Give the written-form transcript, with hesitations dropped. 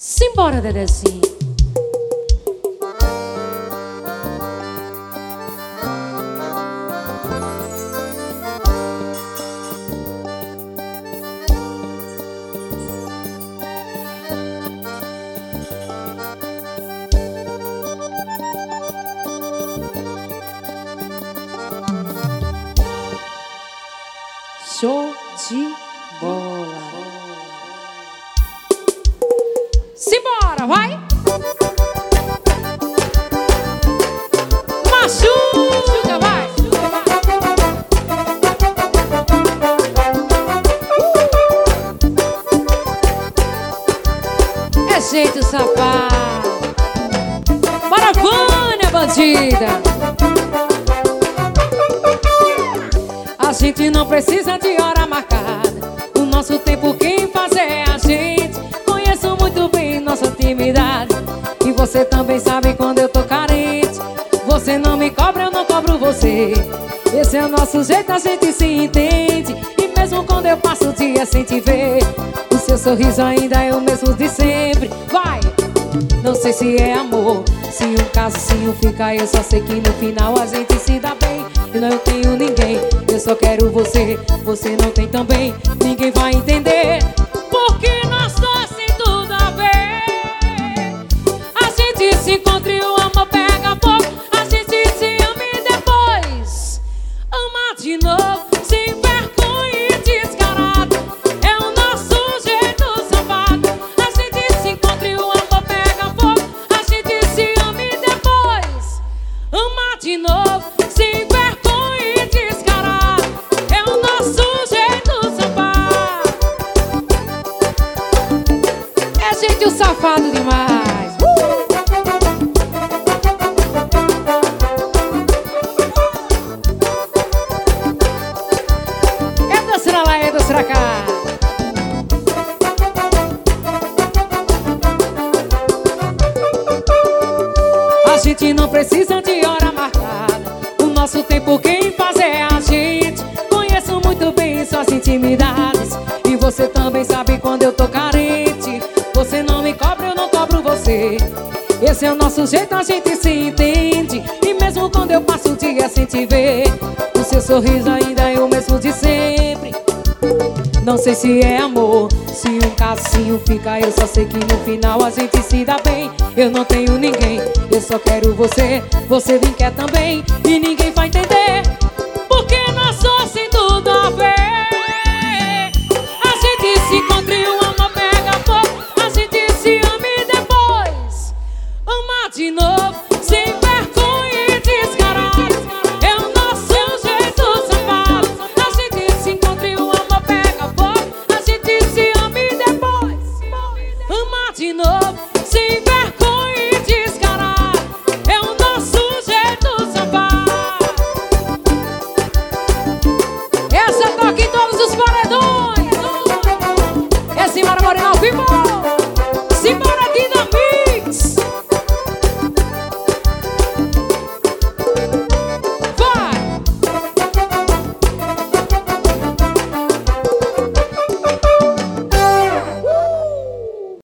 Simbora, Dedezinho. Show de bola. Simbora, vai! Machuca, vai! É jeito safado. Bora, Vânia, bandida! A gente não precisa de hora marcada. O nosso tempo quem faz é a gente. Conheço muito bem nossa intimidade. E você também sabe quando eu tô carente. Você não me cobra, eu não cobro você. Esse é o nosso jeito, a gente se entende. E mesmo quando eu passo o dia sem te ver, o seu sorriso ainda é o mesmo de sempre. Vai! Não sei se é amor, se um caso, se um fica. Eu só sei que no final a gente se dá bem. Eu não tenho ninguém, eu só quero você. Você não tem também, ninguém vai entender. Porque nós dois tem tudo a ver. A gente se encontra e o amor pega fogo. A gente se ama e depois ama de novo. Sem vergonha e descarado. É o nosso jeito safado. A gente se encontra e o amor pega fogo. A gente se ama e depois ama de novo. Sem vergonha e descarado. É o nosso jeito safado. É jeito safado demais. É dançar lá, é dançar cá. A gente não precisa de hora marcada. O nosso tempo quem faz é a gente. Conheço muito bem suas intimidades. E você também sabe quando eu tô carente. Você não me cobra, eu não cobro você. Esse é o nosso jeito, a gente se entende. E mesmo quando eu passo o dia sem te ver, o seu sorriso ainda é o mesmo de sempre. Não sei se é amor, se um caso, se um fica. Eu só sei que no final a gente se dá bem. Eu não tenho ninguém, eu só quero você. Você nem quer também, e ninguém vai entender. Porque nós só se